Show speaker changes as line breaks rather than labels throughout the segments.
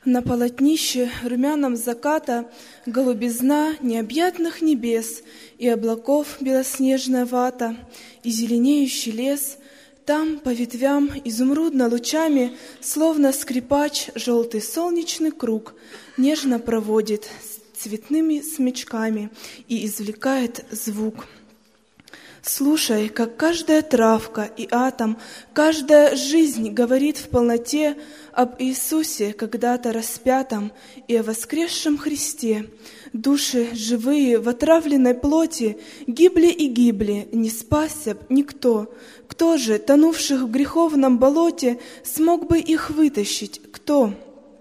На полотнище румяном заката голубизна необъятных небес, и облаков белоснежная вата, и зеленеющий лес. Там по ветвям изумрудно лучами, словно скрипач, желтый солнечный круг нежно проводит цветными смычками и извлекает звук. Слушай, как каждая травка и атом, каждая жизнь говорит в полноте об Иисусе, когда-то распятом, и о воскресшем Христе. Души живые в отравленной плоти гибли и гибли, не спасся б никто. Кто же, тонувших в греховном болоте, смог бы их вытащить? Кто?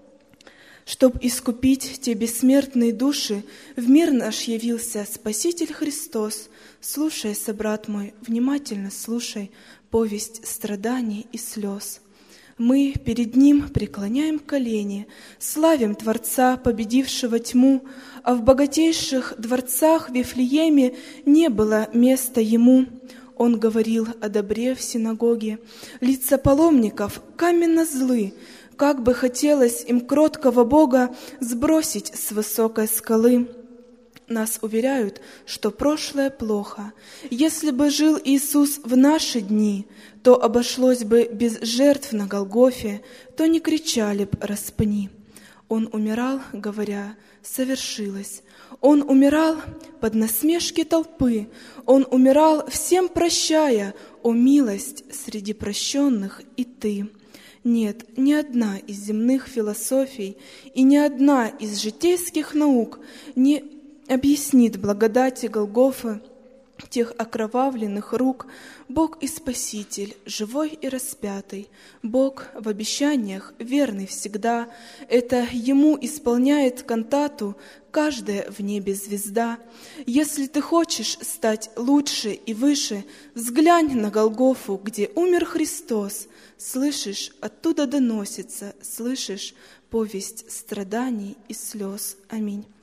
Чтоб искупить те бессмертные души, в мир наш явился Спаситель Христос. Слушай, собрат мой, внимательно слушай повесть страданий и слез. Мы перед Ним преклоняем колени, славим Творца, победившего тьму, а в богатейших дворцах в Вифлееме не было места Ему. Он говорил о добре в синагоге. Лица паломников каменно злы, как бы хотелось им кроткого Бога сбросить с высокой скалы. Нас уверяют, что прошлое плохо. Если бы жил Иисус в наши дни, то обошлось бы без жертв на Голгофе, то не кричали б «распни». Он умирал, говоря «совершилось». Он умирал под насмешки толпы. Он умирал, всем прощая, о милость среди прощенных и ты. Нет, ни одна из земных философий и ни одна из житейских наук не объяснит благодати Голгофы, тех окровавленных рук. Бог и Спаситель, живой и распятый, Бог в обещаниях верный всегда. Это Ему исполняет кантату каждая в небе звезда. Если ты хочешь стать лучше и выше, взглянь на Голгофу, где умер Христос. Слышишь, оттуда доносится, слышишь повесть страданий и слез. Аминь.